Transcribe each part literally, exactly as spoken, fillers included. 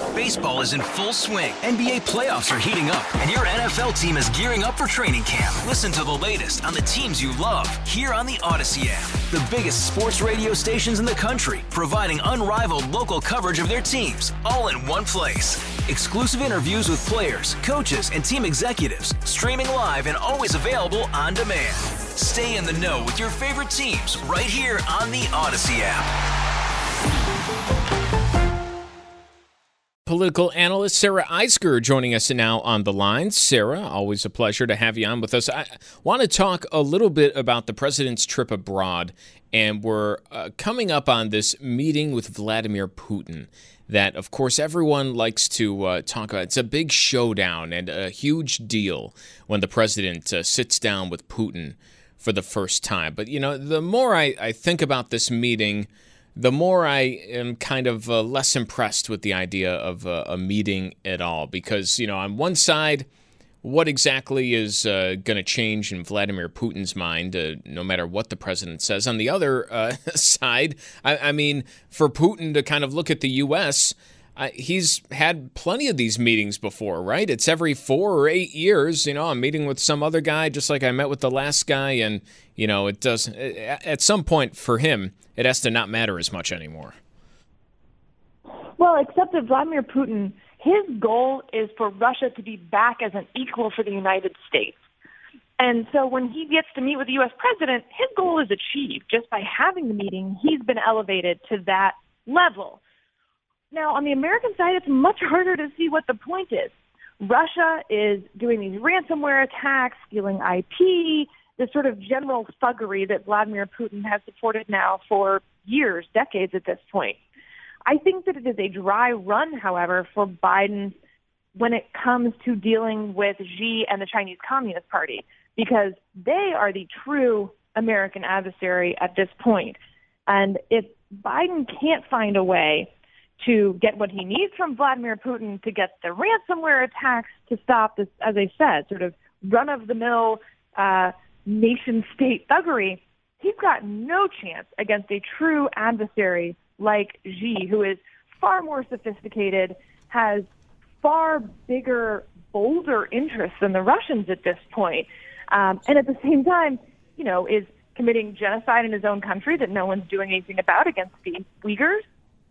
Baseball is in full swing. N B A playoffs are heating up, and your N F L team is gearing up for training camp. Listen to the latest on the teams you love here on the Odyssey app. The biggest sports radio stations in the country, providing unrivaled local coverage of their teams, all in one place. Exclusive interviews with players, coaches, and team executives, streaming live and always available on demand. Stay in the know with your favorite teams right here on the Odyssey app. Political analyst Sarah Eisger joining us now on the line. Sarah, always a pleasure to have you on with us. I want to talk a little bit about the president's trip abroad, and we're uh, coming up on this meeting with Vladimir Putin that, of course, everyone likes to uh, talk about. It's a big showdown and a huge deal when the president uh, sits down with Putin for the first time. But, you know, the more I, I think about this meeting, the more I am kind of uh, less impressed with the idea of uh, a meeting at all. Because, you know, on one side, what exactly is uh, going to change in Vladimir Putin's mind, uh, no matter what the president says? On the other uh, side, I, I mean, for Putin to kind of look at the U S, uh, he's had plenty of these meetings before, right? It's every four or eight years, you know, I'm meeting with some other guy, just like I met with the last guy. And, you know, it does, at some point for him, it has to not matter as much anymore. Well, except that Vladimir Putin, his goal is for Russia to be back as an equal for the United States. And so when he gets to meet with the U S president, his goal is achieved. Just by having the meeting, he's been elevated to that level. Now, on the American side, it's much harder to see what the point is. Russia is doing these ransomware attacks, stealing I P, this sort of general thuggery that Vladimir Putin has supported now for years, decades at this point. I think that it is a dry run, however, for Biden when it comes to dealing with Xi and the Chinese Communist Party, because they are the true American adversary at this point. And if Biden can't find a way to get what he needs from Vladimir Putin to get the ransomware attacks to stop this, as I said, sort of run-of-the-mill uh, nation-state thuggery, he's got no chance against a true adversary like Xi, who is far more sophisticated, has far bigger, bolder interests than the Russians at this point, um, and at the same time, you know, is committing genocide in his own country that no one's doing anything about against the Uyghurs,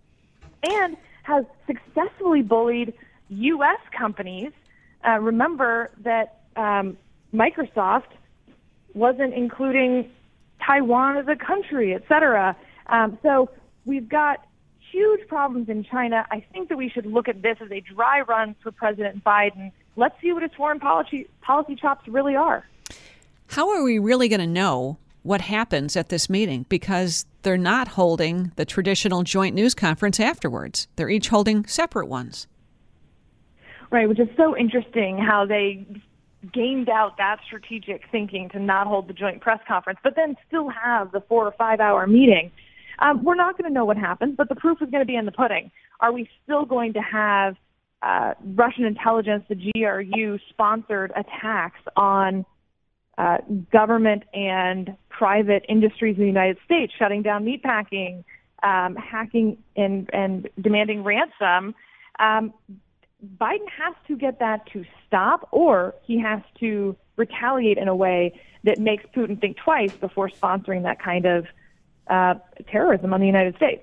and has successfully bullied U S companies. Uh, remember that um, Microsoft wasn't including Taiwan as a country, et cetera. Um, so we've got huge problems in China. I think that we should look at this as a dry run for President Biden. Let's see what his foreign policy, policy chops really are. How are we really going to know what happens at this meeting? Because they're not holding the traditional joint news conference afterwards. They're each holding separate ones. Right, which is so interesting how they gamed out that strategic thinking to not hold the joint press conference, but then still have the four or five hour meeting. Um, we're not going to know what happens, but the proof is going to be in the pudding. Are we still going to have uh, Russian intelligence, the G R U, sponsored attacks on uh, government and private industries in the United States, shutting down meatpacking, um, hacking, and, and demanding ransom? Um, Biden has to get that to stop, or he has to retaliate in a way that makes Putin think twice before sponsoring that kind of uh, terrorism on the United States.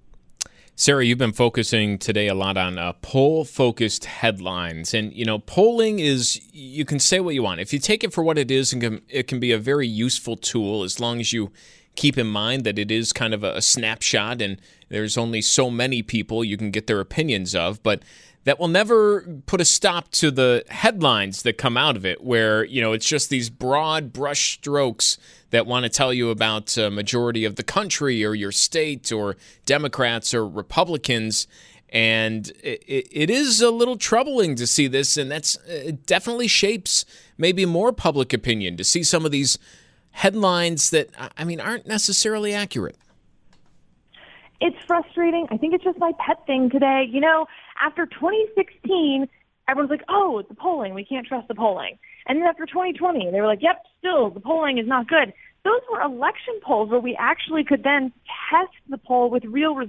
Sarah, you've been focusing today a lot on uh, poll-focused headlines. And, you know, polling is, you can say what you want. If you take it for what it is, it can, it can be a very useful tool as long as you keep in mind that it is kind of a, a snapshot and there's only so many people you can get their opinions of. But that will never put a stop to the headlines that come out of it, where, you know, it's just these broad brush strokes that want to tell you about a majority of the country or your state or Democrats or Republicans. And it, it is a little troubling to see this, and that's it definitely shapes maybe more public opinion to see some of these headlines that, I mean, aren't necessarily accurate. It's frustrating. I think it's just my pet thing today. You know, after twenty sixteen, everyone's like, oh, it's the polling. We can't trust the polling. And then after twenty twenty, they were like, yep, still, the polling is not good. Those were election polls where we actually could then test the poll with real results.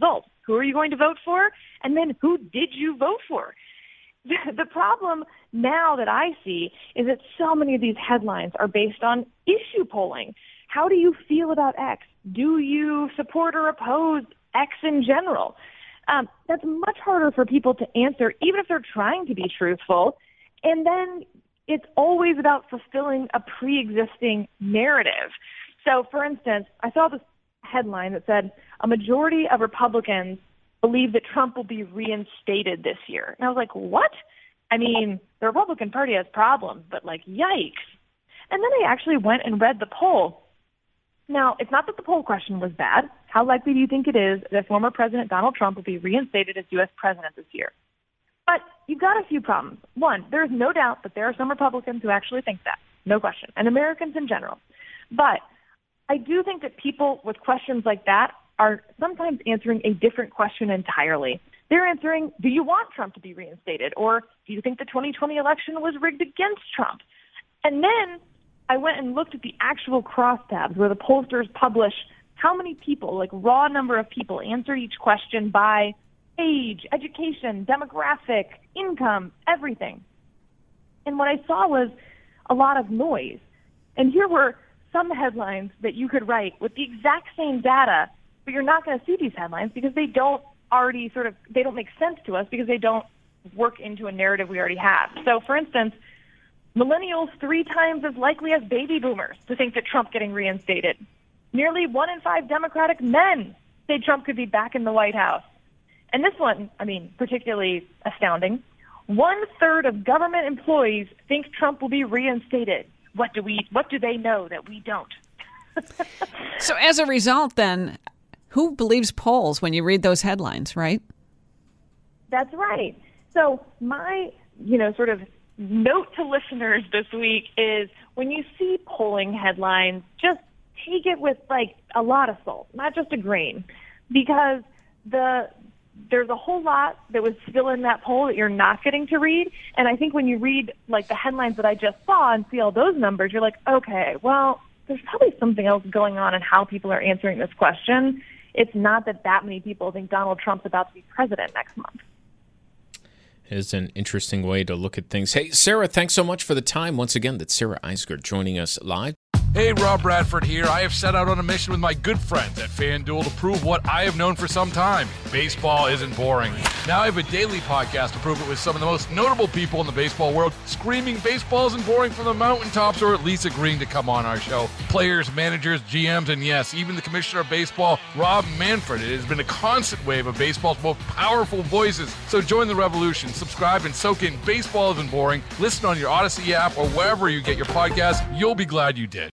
Who are you going to vote for? And then who did you vote for? The problem now that I see is that so many of these headlines are based on issue polling. How do you feel about X? Do you support or oppose X in general? Um, that's much harder for people to answer, even if they're trying to be truthful. And then it's always about fulfilling a pre-existing narrative. So, for instance, I saw this headline that said, a majority of Republicans believe that Trump will be reinstated this year. And I was like, what? I mean, the Republican Party has problems, but like, yikes. And then I actually went and read the poll. Now, it's not that the poll question was bad. How likely do you think it is that former President Donald Trump will be reinstated as U S president this year? But you've got a few problems. One, there's no doubt that there are some Republicans who actually think that. No question. And Americans in general. But I do think that people with questions like that are sometimes answering a different question entirely. They're answering, do you want Trump to be reinstated? Or do you think the twenty twenty election was rigged against Trump? And then I went and looked at the actual crosstabs where the pollsters publish how many people, like raw number of people, answered each question by age, education, demographic, income, everything. And what I saw was a lot of noise. And here were some headlines that you could write with the exact same data, but you're not going to see these headlines because they don't already sort of, they don't make sense to us because they don't work into a narrative we already have. So, for instance, millennials three times as likely as baby boomers to think that Trump getting reinstated. Nearly one in five Democratic men say Trump could be back in the White House. And this one, I mean, particularly astounding. One third of government employees think Trump will be reinstated. What do we, what do they know that we don't? So as a result, then, who believes polls when you read those headlines, right? That's right. So my, you know, sort of note to listeners this week is when you see polling headlines, just take it with like a lot of salt, not just a grain, because the there's a whole lot that was still in that poll that you're not getting to read. And I think when you read like the headlines that I just saw and see all those numbers, you're like, okay, well, there's probably something else going on in how people are answering this question. It's not that that many people think Donald Trump's about to be president next month. It is an interesting way to look at things. Hey, Sarah, thanks so much for the time. Once again, that's Sarah Eisger joining us live. Hey, Rob Bradford here. I have set out on a mission with my good friends at FanDuel to prove what I have known for some time. Baseball isn't boring. Now I have a daily podcast to prove it with some of the most notable people in the baseball world, screaming baseball isn't boring from the mountaintops, or at least agreeing to come on our show. Players, managers, G Ms, and yes, even the commissioner of baseball, Rob Manfred. It has been a constant wave of baseball's most powerful voices. So join the revolution. Subscribe and soak in Baseball Isn't Boring. Listen on your Odyssey app or wherever you get your podcasts. You'll be glad you did.